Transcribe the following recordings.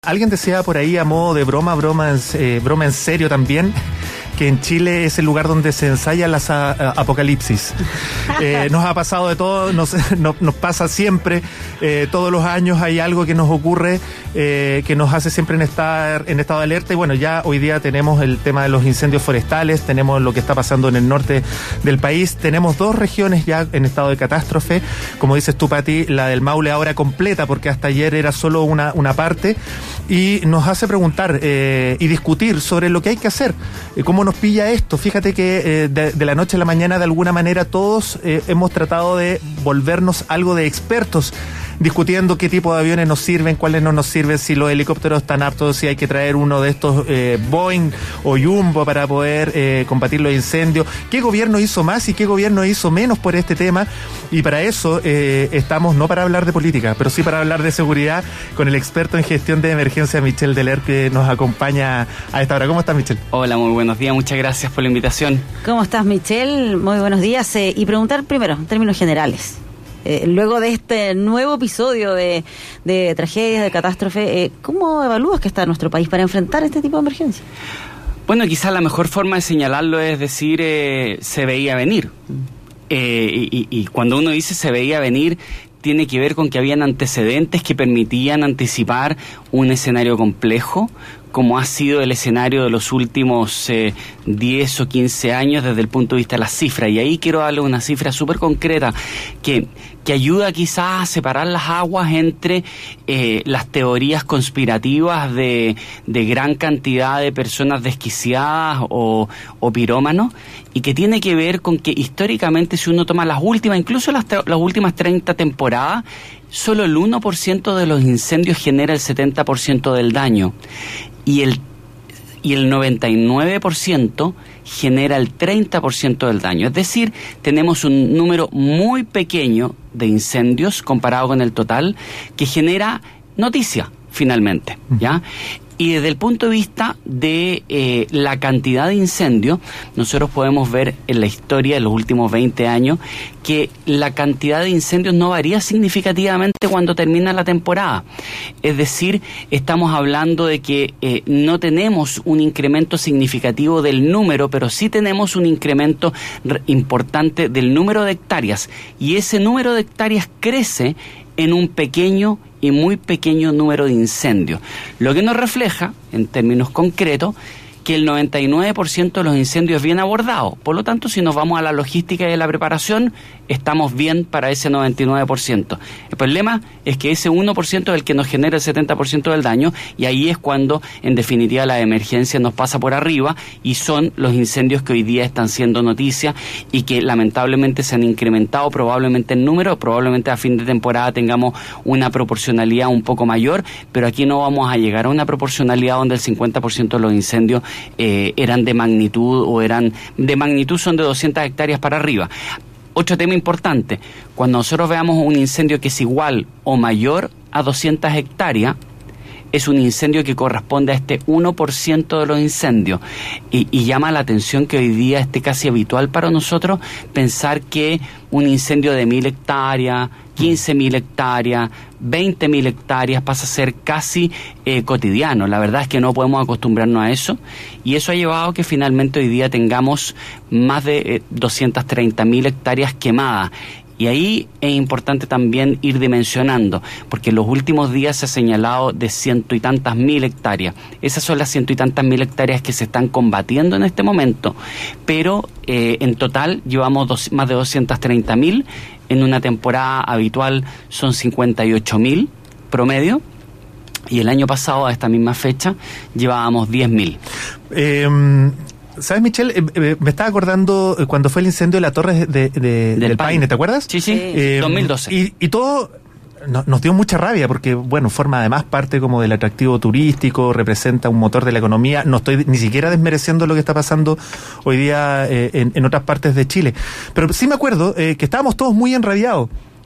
Alguien decía por ahí a modo de broma en serio también, que en Chile es el lugar donde se ensayan las apocalipsis. Nos ha pasado de todo, nos pasa siempre, todos los años hay algo que nos ocurre, que nos hace siempre en estado de alerta. Y bueno, ya hoy día tenemos el tema de los incendios forestales, tenemos lo que está pasando en el norte del país, tenemos 2 regiones ya en estado de catástrofe, como dices tú, Pati, la del Maule ahora completa, porque hasta ayer era solo una parte, y nos hace preguntar y discutir sobre lo que hay que hacer, cómo nos pilla esto. Fíjate que de la noche a la mañana, de alguna manera, todos hemos tratado de volvernos algo de expertos, discutiendo qué tipo de aviones nos sirven, cuáles no nos sirven, si los helicópteros están aptos, si hay que traer uno de estos Boeing o Jumbo para poder combatir los incendios, qué gobierno hizo más y qué gobierno hizo menos por este tema. Y para eso estamos, no para hablar de política, pero sí para hablar de seguridad, con el experto en gestión de emergencia, Michel Deler, que nos acompaña a esta hora. ¿Cómo estás, Michel? Hola, muy buenos días, muchas gracias por la invitación. ¿Cómo estás, Michel? Muy buenos días. Y preguntar primero, en términos generales, luego de este nuevo episodio de tragedias, de catástrofe, ¿cómo evalúas que está nuestro país para enfrentar este tipo de emergencia? Bueno, quizás la mejor forma de señalarlo es decir, se veía venir. Y cuando uno dice se veía venir, tiene que ver con que habían antecedentes que permitían anticipar un escenario complejo, como ha sido el escenario de los últimos 10 o 15 años desde el punto de vista de las cifras. Y ahí quiero darle una cifra súper concreta que ayuda quizás a separar las aguas entre las teorías conspirativas de gran cantidad de personas desquiciadas o pirómanos, y que tiene que ver con que históricamente, si uno toma las últimas, incluso las últimas 30 temporadas, solo el 1% de los incendios genera el 70% del daño. Y el 99% genera el 30% del daño. Es decir, tenemos un número muy pequeño de incendios comparado con el total, que genera noticia, finalmente, ¿ya? Y desde el punto de vista de la cantidad de incendios, nosotros podemos ver en la historia de los últimos 20 años que la cantidad de incendios no varía significativamente cuando termina la temporada. Es decir, estamos hablando de que no tenemos un incremento significativo del número, pero sí tenemos un incremento importante del número de hectáreas. Y ese número de hectáreas crece en un pequeño y muy pequeño número de incendios, lo que nos refleja, en términos concretos, que el 99% de los incendios es bien abordado. Por lo tanto, si nos vamos a la logística y a la preparación, estamos bien para ese 99%. El problema es que ese 1% es el que nos genera el 70% del daño, y ahí es cuando, en definitiva, la emergencia nos pasa por arriba, y son los incendios que hoy día están siendo noticia y que lamentablemente se han incrementado probablemente en número. Probablemente a fin de temporada tengamos una proporcionalidad un poco mayor, pero aquí no vamos a llegar a una proporcionalidad donde el 50% de los incendios eran de magnitud, son de 200 hectáreas para arriba. Otro tema importante, cuando nosotros veamos un incendio que es igual o mayor a 200 hectáreas, es un incendio que corresponde a este 1% de los incendios. Y llama la atención que hoy día esté casi habitual para nosotros pensar que un incendio de 1.000 hectáreas, 15.000 hectáreas, 20.000 hectáreas pasa a ser casi cotidiano. La verdad es que no podemos acostumbrarnos a eso, y eso ha llevado a que finalmente hoy día tengamos más de 230.000 hectáreas quemadas. Y ahí es importante también ir dimensionando, porque en los últimos días se ha señalado de 100 y tantas mil hectáreas. Esas son las 100 y tantas mil hectáreas que se están combatiendo en este momento, pero en total llevamos más de 230.000. En una temporada habitual son 58.000 promedio, y el año pasado a esta misma fecha llevábamos 10.000. ¿Sabes, Michel? Me estaba acordando cuando fue el incendio de la torre del Paine, ¿te acuerdas? Sí, 2012. Y todo nos dio mucha rabia porque, bueno, forma además parte como del atractivo turístico, representa un motor de la economía. No estoy ni siquiera desmereciendo lo que está pasando hoy día en otras partes de Chile. Pero sí me acuerdo que estábamos todos muy enrabiados.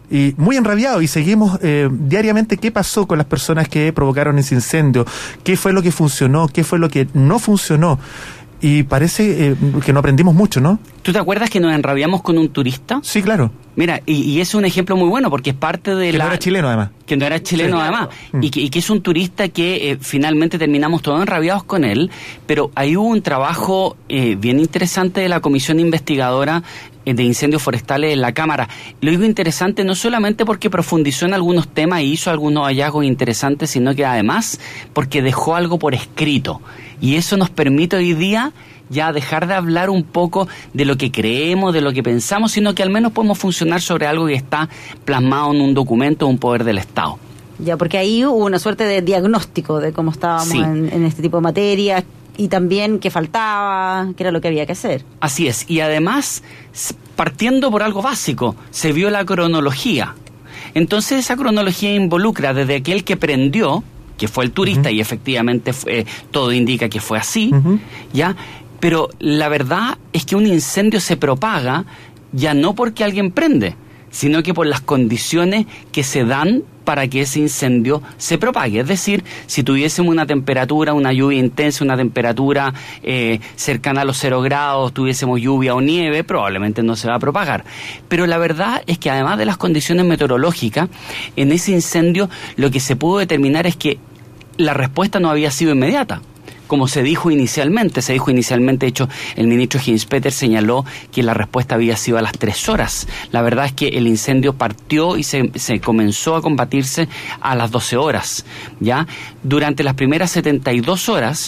Y seguimos diariamente qué pasó con las personas que provocaron ese incendio, qué fue lo que funcionó, qué fue lo que no funcionó. y parece que no aprendimos mucho, ¿no? ¿Tú te acuerdas que nos enrabiamos con un turista? Sí, claro. Mira, y es un ejemplo muy bueno porque es parte de que no era chileno, además. Que no era chileno, sí, además. Claro. Y que es un turista que finalmente terminamos todos enrabiados con él, pero ahí hubo un trabajo bien interesante de la Comisión Investigadora de Incendios Forestales en la Cámara. Lo digo interesante no solamente porque profundizó en algunos temas y hizo algunos hallazgos interesantes, sino que además porque dejó algo por escrito. Y eso nos permite hoy día ya dejar de hablar un poco de lo que creemos, de lo que pensamos, sino que al menos podemos funcionar sobre algo que está plasmado en un documento, un poder del Estado. Ya, porque ahí hubo una suerte de diagnóstico de cómo estábamos Sí. en este tipo de materias y también qué faltaba, qué era lo que había que hacer. Así es, y además, partiendo por algo básico, se vio la cronología. Entonces esa cronología involucra desde aquel que prendió, que fue el turista, y efectivamente todo indica que fue así, ¿ya? Pero la verdad es que un incendio se propaga ya no porque alguien prende, sino que por las condiciones que se dan para que ese incendio se propague. Es decir, si tuviésemos una temperatura, una lluvia intensa, una temperatura cercana a los 0 grados, tuviésemos lluvia o nieve, probablemente no se va a propagar. Pero la verdad es que además de las condiciones meteorológicas, en ese incendio lo que se pudo determinar es que la respuesta no había sido inmediata. Como se dijo inicialmente, de hecho, el ministro Ginspeter señaló que la respuesta había sido a las 3 horas. La verdad es que el incendio partió y se comenzó a combatirse a las 12 horas, ¿ya? Durante las primeras 72 horas,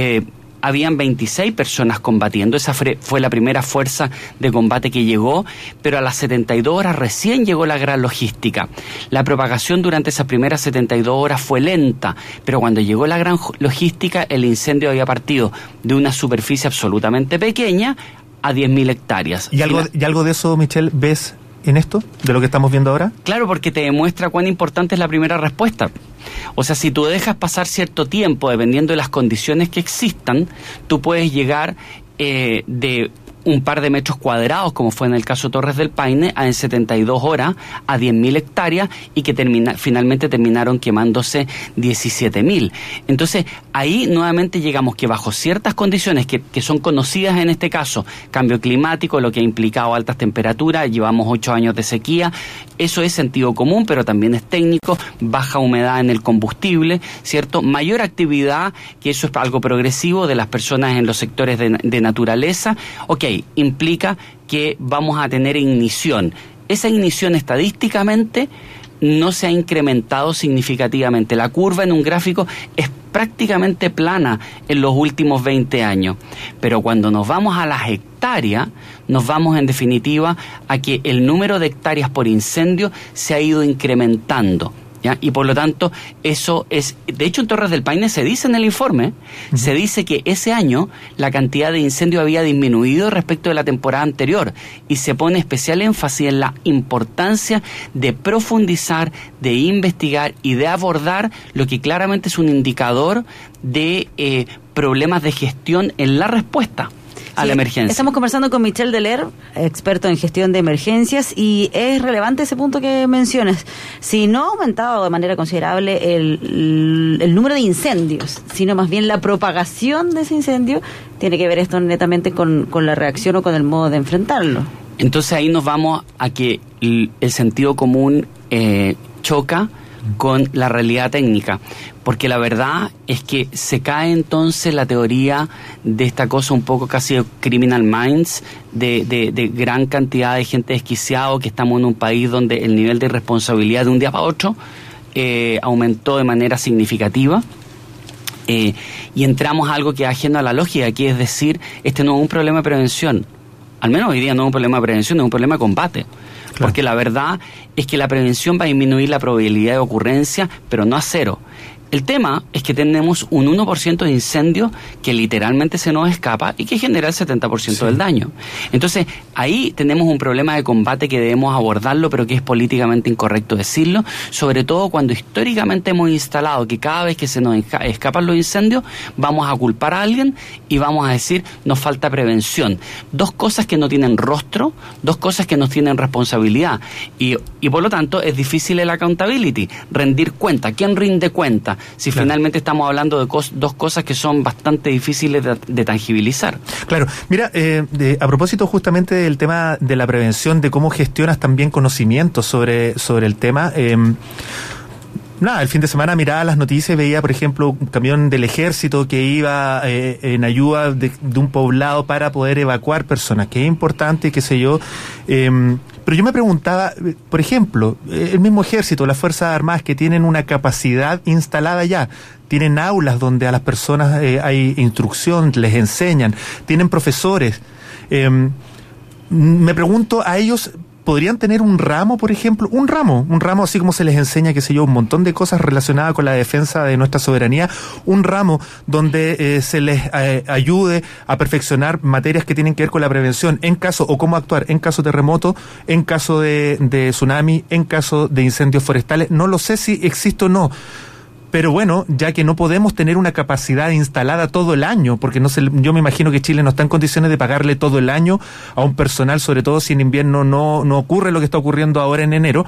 habían 26 personas combatiendo, esa fue la primera fuerza de combate que llegó, pero a las 72 horas recién llegó la gran logística. La propagación durante esas primeras 72 horas fue lenta, pero cuando llegó la gran logística, el incendio había partido de una superficie absolutamente pequeña a 10.000 hectáreas. ¿Y algo de eso, Michelle, ves en esto, de lo que estamos viendo ahora? Claro, porque te demuestra cuán importante es la primera respuesta. O sea, si tú dejas pasar cierto tiempo, dependiendo de las condiciones que existan, tú puedes llegar de un par de metros cuadrados, como fue en el caso Torres del Paine, en 72 horas a 10.000 hectáreas y que finalmente terminaron quemándose 17.000. Entonces, ahí nuevamente llegamos que bajo ciertas condiciones que son conocidas en este caso, cambio climático, lo que ha implicado altas temperaturas, llevamos 8 años de sequía, eso es sentido común, pero también es técnico, baja humedad en el combustible, ¿cierto? Mayor actividad, que eso es algo progresivo de las personas en los sectores de naturaleza, ok, implica que vamos a tener ignición. Esa ignición estadísticamente no se ha incrementado significativamente. La curva en un gráfico es prácticamente plana en los últimos 20 años. Pero cuando nos vamos a las hectáreas, nos vamos en definitiva a que el número de hectáreas por incendio se ha ido incrementando, ¿ya? Y por lo tanto, eso es... De hecho, en Torres del Paine se dice en el informe, se dice que ese año la cantidad de incendios había disminuido respecto de la temporada anterior y se pone especial énfasis en la importancia de profundizar, de investigar y de abordar lo que claramente es un indicador de problemas de gestión en la respuesta a la emergencia. Estamos conversando con Michel Deler, experto en gestión de emergencias, y es relevante ese punto que mencionas. Si no ha aumentado de manera considerable el número de incendios, sino más bien la propagación de ese incendio, tiene que ver esto netamente con la reacción o con el modo de enfrentarlo. Entonces ahí nos vamos a que el sentido común choca con la realidad técnica, porque la verdad es que se cae entonces la teoría de esta cosa un poco casi de criminal minds, de gran cantidad de gente desquiciada, que estamos en un país donde el nivel de irresponsabilidad de un día para otro aumentó de manera significativa. Y entramos a algo que es ajeno a la lógica, que es decir, este no es un problema de prevención, al menos hoy día no es un problema de prevención, es un problema de combate. Claro. Porque la verdad es que la prevención va a disminuir la probabilidad de ocurrencia, pero no a cero. El tema es que tenemos un 1% de incendio que literalmente se nos escapa y que genera el 70% del daño. Entonces, ahí tenemos un problema de combate que debemos abordarlo, pero que es políticamente incorrecto decirlo, sobre todo cuando históricamente hemos instalado que cada vez que se nos escapan los incendios, vamos a culpar a alguien y vamos a decir, nos falta prevención. Dos cosas que no tienen rostro, dos cosas que no tienen responsabilidad. Y por lo tanto, es difícil el accountability, rendir cuenta. ¿Quién rinde cuenta? importa si claro. finalmente estamos hablando de dos cosas que son bastante difíciles de tangibilizar? Claro, mira, a propósito justamente del tema de la prevención, de cómo gestionas también conocimientos sobre el tema, el fin de semana miraba las noticias y veía, por ejemplo, un camión del ejército que iba en ayuda de un poblado para poder evacuar personas, que es importante, qué sé yo. Pero yo me preguntaba, por ejemplo, el mismo ejército, las Fuerzas Armadas, que tienen una capacidad instalada ya, tienen aulas donde a las personas hay instrucción, les enseñan, tienen profesores. Me pregunto, a ellos podrían tener un ramo, por ejemplo, un ramo así como se les enseña, qué sé yo, un montón de cosas relacionadas con la defensa de nuestra soberanía, un ramo donde se les ayude a perfeccionar materias que tienen que ver con la prevención en caso, o cómo actuar en caso de terremoto, en caso de tsunami, en caso de incendios forestales. No lo sé si existe o no. Pero bueno, ya que no podemos tener una capacidad instalada todo el año, porque yo me imagino que Chile no está en condiciones de pagarle todo el año a un personal, sobre todo si en invierno no ocurre lo que está ocurriendo ahora en enero.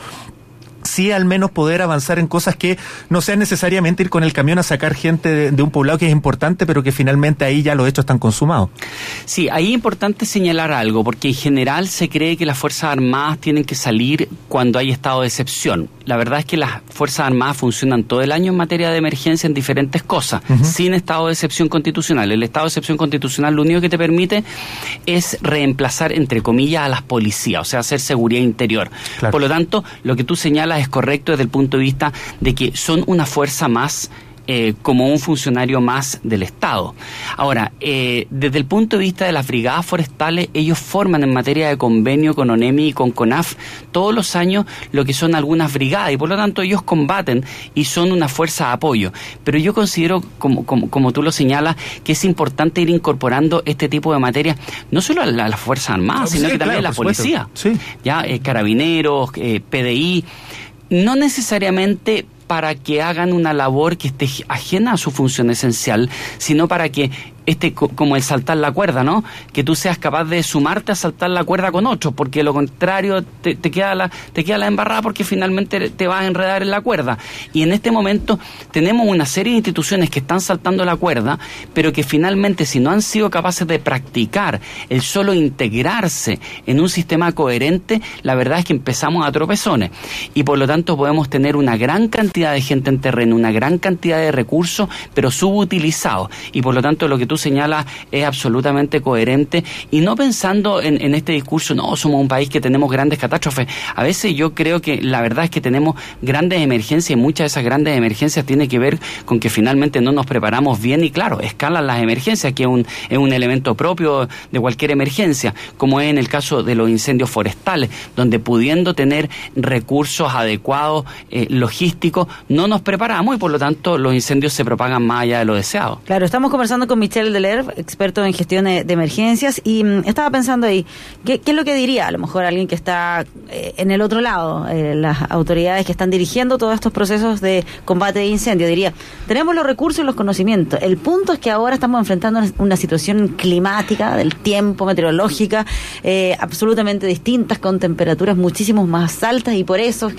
Sí, al menos poder avanzar en cosas que no sean necesariamente ir con el camión a sacar gente de un poblado, que es importante, pero que finalmente ahí ya los hechos están consumados. Sí, ahí es importante señalar algo, porque en general se cree que las Fuerzas Armadas tienen que salir cuando hay estado de excepción. La verdad es que las Fuerzas Armadas funcionan todo el año en materia de emergencia en diferentes cosas, sin estado de excepción constitucional. El estado de excepción constitucional lo único que te permite es reemplazar, entre comillas, a las policías, o sea, hacer seguridad interior. Claro. Por lo tanto, lo que tú señalas es correcto desde el punto de vista de que son una fuerza más, como un funcionario más del Estado. Ahora, desde el punto de vista de las brigadas forestales, ellos forman en materia de convenio con ONEMI y con CONAF todos los años lo que son algunas brigadas, y por lo tanto ellos combaten y son una fuerza de apoyo. Pero yo considero, como tú lo señalas, que es importante ir incorporando este tipo de materias, no solo a las Fuerzas Armadas, sino que también a la policía. Sí. Ya, carabineros, PDI, no necesariamente para que hagan una labor que esté ajena a su función esencial, sino para que como el saltar la cuerda, ¿no? Que tú seas capaz de sumarte a saltar la cuerda con otro, porque lo contrario te queda la embarrada, porque finalmente te vas a enredar en la cuerda. Y en este momento tenemos una serie de instituciones que están saltando la cuerda, pero que finalmente, si no han sido capaces de practicar el solo integrarse en un sistema coherente, la verdad es que empezamos a tropezones. Y por lo tanto podemos tener una gran cantidad de gente en terreno, una gran cantidad de recursos, pero subutilizados. Y por lo tanto lo que tú señalas es absolutamente coherente, y no pensando en este discurso, no, somos un país que tenemos grandes catástrofes. A veces yo creo que la verdad es que tenemos grandes emergencias, y muchas de esas grandes emergencias tienen que ver con que finalmente no nos preparamos bien, y claro, escalan las emergencias, que es un elemento propio de cualquier emergencia, como es en el caso de los incendios forestales, donde pudiendo tener recursos adecuados, logísticos, no nos preparamos, y por lo tanto los incendios se propagan más allá de lo deseado. Claro, estamos conversando con Michel Delerve, experto en gestión de emergencias, y estaba pensando ahí, ¿qué es lo que diría a lo mejor alguien que está en el otro lado, las autoridades que están dirigiendo todos estos procesos de combate de incendio? Diría, tenemos los recursos y los conocimientos, el punto es que ahora estamos enfrentando una situación climática, del tiempo, meteorológica, absolutamente distintas, con temperaturas muchísimo más altas, y por eso es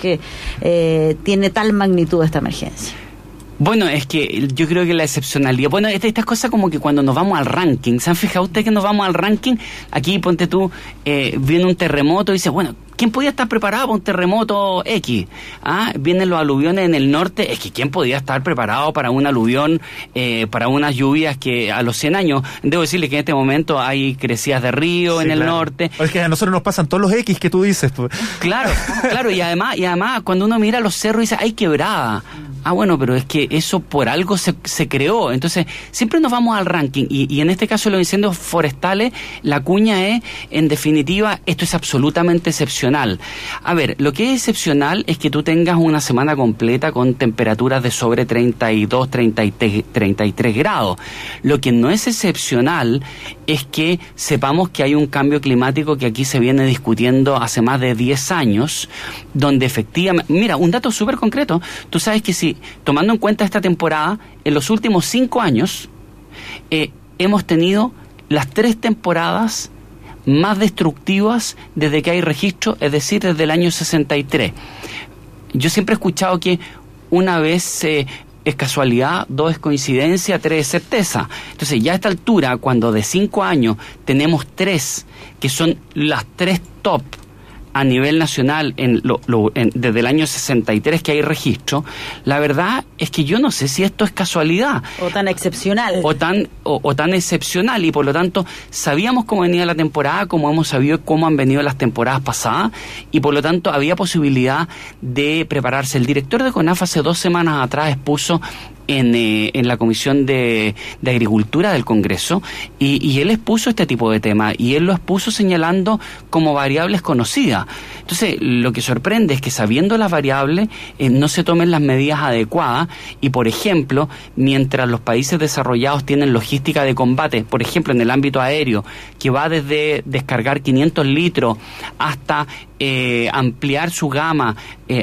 que tiene tal magnitud esta emergencia. Bueno, es que yo creo que la excepcionalidad... Bueno, estas cosas como que cuando nos vamos al ranking, ¿se han fijado ustedes que nos vamos al ranking? Aquí, ponte tú, viene un terremoto y dices, bueno, ¿quién podía estar preparado para un terremoto X? Vienen los aluviones en el norte, es que ¿quién podía estar preparado para un aluvión, para unas lluvias que a los 100 años? Debo decirle que en este momento hay crecidas de río, sí, en el norte. Es que a nosotros nos pasan todos los X que tú dices. Pues. Claro, y además cuando uno mira los cerros dice, ¡ay, quebrada! Bueno, pero es que eso por algo se creó. Entonces, siempre nos vamos al ranking. Y en este caso, los incendios forestales, la cuña es, en definitiva, esto es absolutamente excepcional. A ver, lo que es excepcional es que tú tengas una semana completa con temperaturas de sobre 32, 33 grados. Lo que no es excepcional es que sepamos que hay un cambio climático que aquí se viene discutiendo hace más de 10 años, donde efectivamente... Mira, un dato súper concreto. Tú sabes que si, tomando en cuenta esta temporada, en los últimos 5 años hemos tenido las 3 temporadas más destructivas desde que hay registro, es decir, desde el año 63. Yo siempre he escuchado que una vez es casualidad, 2 es coincidencia, 3 es certeza. Entonces, ya a esta altura, cuando de 5 años tenemos 3, que son las 3 top a nivel nacional desde el año 63 que hay registro, la verdad es que yo no sé si esto es casualidad. O tan excepcional. O tan excepcional, y por lo tanto sabíamos cómo venía la temporada, como hemos sabido cómo han venido las temporadas pasadas, y por lo tanto había posibilidad de prepararse. El director de CONAF hace 2 semanas atrás expuso en la Comisión de Agricultura del Congreso, y él expuso este tipo de temas, y él lo expuso señalando como variables conocidas. Entonces, lo que sorprende es que sabiendo las variables, no se tomen las medidas adecuadas, y por ejemplo, mientras los países desarrollados tienen logística de combate, por ejemplo en el ámbito aéreo, que va desde descargar 500 litros hasta ampliar su gama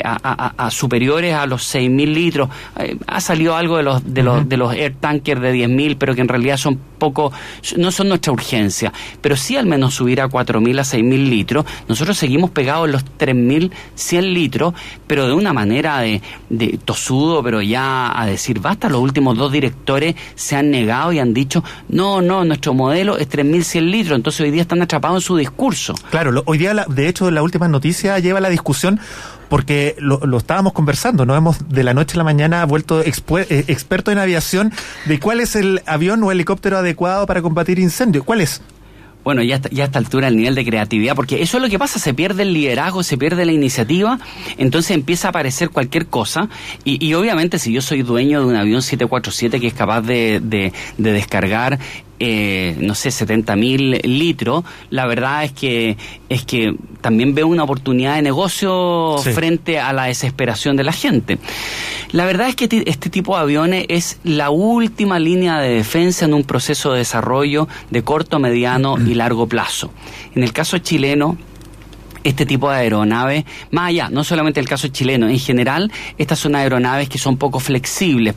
a superiores a los 6.000 litros. Ha salido algo de los air tankers de 10.000, pero que en realidad son poco, no son nuestra urgencia, pero sí al menos subir a 4.000 a 6.000 litros. Nosotros seguimos pegados en los 3.100 litros, pero de una manera de tosudo, pero ya a decir basta. Los últimos 2 directores se han negado y han dicho no, nuestro modelo es 3.100 litros, entonces hoy día están atrapados en su discurso. Claro, hoy día, de hecho, la última noticia lleva la discusión, porque lo estábamos conversando, nos hemos de la noche a la mañana vuelto expertos en aviación de cuál es el avión o helicóptero adecuado para combatir incendios. ¿Cuál es? Bueno, ya a esta altura el nivel de creatividad, porque eso es lo que pasa, se pierde el liderazgo, se pierde la iniciativa, entonces empieza a aparecer cualquier cosa, y obviamente si yo soy dueño de un avión 747 que es capaz de descargar no sé, 70.000 litros, la verdad es que también veo una oportunidad de negocio frente a la desesperación de la gente. La verdad es que este tipo de aviones es la última línea de defensa en un proceso de desarrollo de corto, mediano y largo plazo. En el caso chileno, este tipo de aeronaves, más allá, no solamente el caso chileno, en general, estas son aeronaves que son poco flexibles,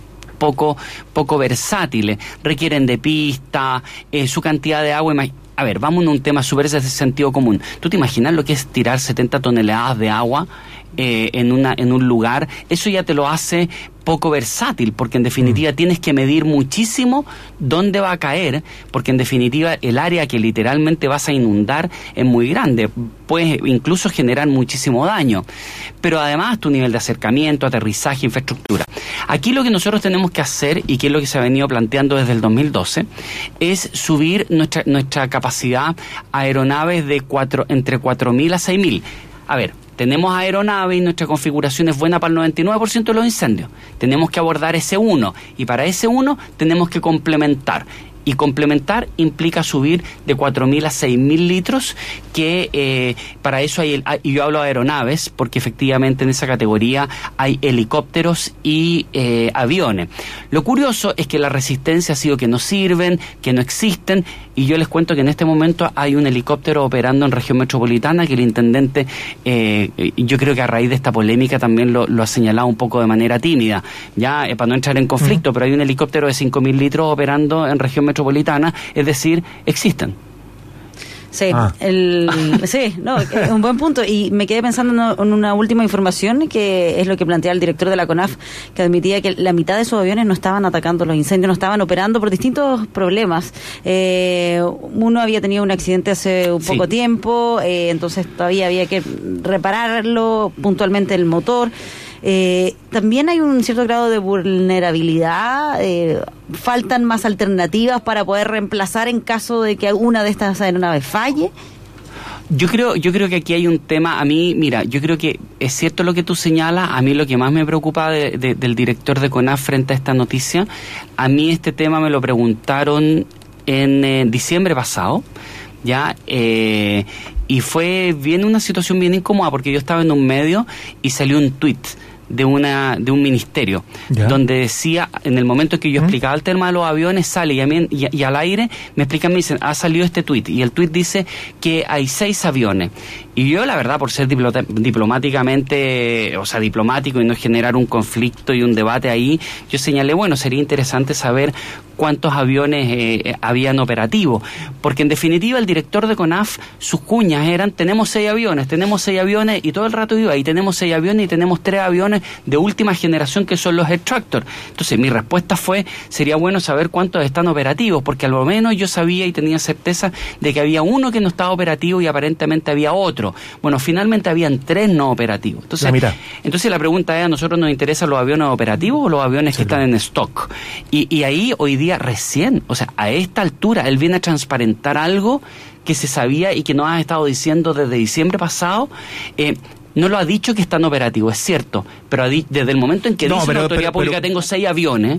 poco versátiles, requieren de pista, su cantidad de agua. A ver, vamos a un tema súper de sentido común. ¿Tú te imaginas lo que es tirar 70 toneladas de agua en un lugar? Eso ya te lo hace poco versátil, porque en definitiva tienes que medir muchísimo dónde va a caer, porque en definitiva el área que literalmente vas a inundar es muy grande, puedes incluso generar muchísimo daño, pero además tu nivel de acercamiento, aterrizaje, infraestructura. Aquí lo que nosotros tenemos que hacer, y que es lo que se ha venido planteando desde el 2012, es subir nuestra capacidad a aeronaves de entre 4.000 a 6.000. A ver, tenemos aeronaves y nuestra configuración es buena para el 99% de los incendios. Tenemos que abordar ese 1, y para ese 1 tenemos que complementar. Y complementar implica subir de 4.000 a 6.000 litros, que para eso y yo hablo de aeronaves, porque efectivamente en esa categoría hay helicópteros y aviones. Lo curioso es que la resistencia ha sido que no sirven, que no existen, y yo les cuento que en este momento hay un helicóptero operando en región metropolitana, que el intendente, yo creo que a raíz de esta polémica también lo ha señalado un poco de manera tímida, ya para no entrar en conflicto, pero hay un helicóptero de 5.000 litros operando en región metropolitana, es decir, existen. Sí, es un buen punto. Y me quedé pensando en una última información, que es lo que plantea el director de la CONAF, que admitía que la mitad de sus aviones no estaban atacando los incendios, no estaban operando por distintos problemas. Uno había tenido un accidente hace un poco tiempo, entonces todavía había que repararlo puntualmente el motor. También hay un cierto grado de vulnerabilidad, faltan más alternativas para poder reemplazar en caso de que alguna de estas aeronaves falle. Yo creo que aquí hay un tema. A mí, mira, yo creo que es cierto lo que tú señalas. A mí lo que más me preocupa del director de CONAF frente a esta noticia, a mí este tema me lo preguntaron en diciembre pasado, ya, y fue una situación bien incómoda, porque yo estaba en un medio y salió un tuit de un ministerio, donde decía, en el momento que yo explicaba el tema de los aviones, sale y al aire me explican, me dicen, ha salido este tuit, y el tuit dice que hay 6 aviones, Y yo, la verdad, por ser diplomáticamente, o sea, diplomático y no generar un conflicto y un debate ahí, yo señalé, bueno, sería interesante saber cuántos aviones habían operativos, porque en definitiva el director de CONAF, sus cuñas eran, tenemos 6 aviones, y todo el rato iba, y tenemos 6 aviones, y tenemos 3 aviones de última generación que son los Air Tractor. Entonces mi respuesta fue, sería bueno saber cuántos están operativos, porque al menos yo sabía y tenía certeza de que había uno que no estaba operativo y aparentemente había otro. Bueno, finalmente habían 3 no operativos. Entonces la pregunta es, ¿a nosotros nos interesan los aviones operativos o los aviones que están en stock? Y ahí hoy día recién, o sea, a esta altura, él viene a transparentar algo que se sabía y que nos ha estado diciendo desde diciembre pasado. No lo ha dicho que están operativos, es cierto, pero desde el momento en que dice la autoridad pública, tengo 6 aviones,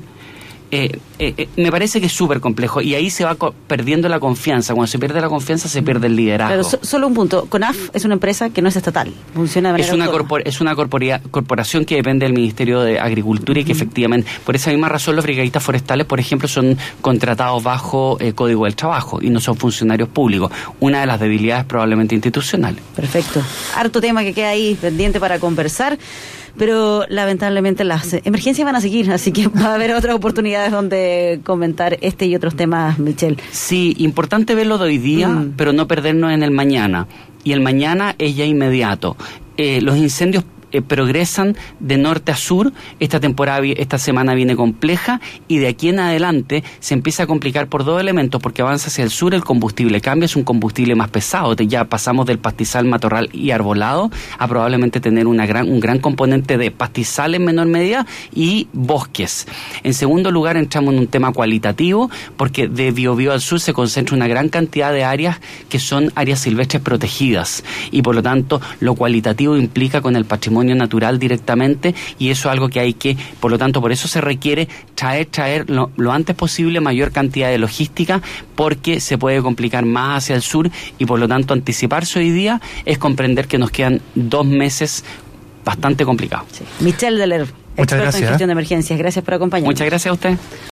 me parece que es súper complejo y ahí se va perdiendo la confianza. Cuando se pierde la confianza se pierde el liderazgo. Pero solo un punto, CONAF es una empresa que no es estatal, funciona de manera es una corporación que depende del Ministerio de Agricultura y que efectivamente, por esa misma razón, los brigadistas forestales, por ejemplo, son contratados bajo Código del Trabajo y no son funcionarios públicos. Una de las debilidades probablemente institucionales. Perfecto. Harto tema que queda ahí pendiente para conversar, pero lamentablemente las emergencias van a seguir, así que va a haber otras oportunidades donde comentar este y otros temas, Michelle. Sí, importante verlo de hoy día, pero no perdernos en el mañana. Y el mañana es ya inmediato. Los incendios progresan de norte a sur. Esta semana viene compleja y de aquí en adelante se empieza a complicar por 2 elementos, porque avanza hacia el sur, el combustible cambia, es un combustible más pesado, ya pasamos del pastizal, matorral y arbolado a probablemente tener un gran componente de pastizal en menor medida y bosques. En segundo lugar, entramos en un tema cualitativo, porque de Biobío al sur se concentra una gran cantidad de áreas que son áreas silvestres protegidas y por lo tanto lo cualitativo implica con el patrimonio natural directamente, y eso es algo que hay que, por lo tanto, por eso se requiere traer lo antes posible mayor cantidad de logística, porque se puede complicar más hacia el sur y por lo tanto anticiparse hoy día es comprender que nos quedan 2 meses bastante complicados. Sí. Michelle Deler, experto en gestión de emergencias, gracias por acompañarnos. Muchas gracias a usted.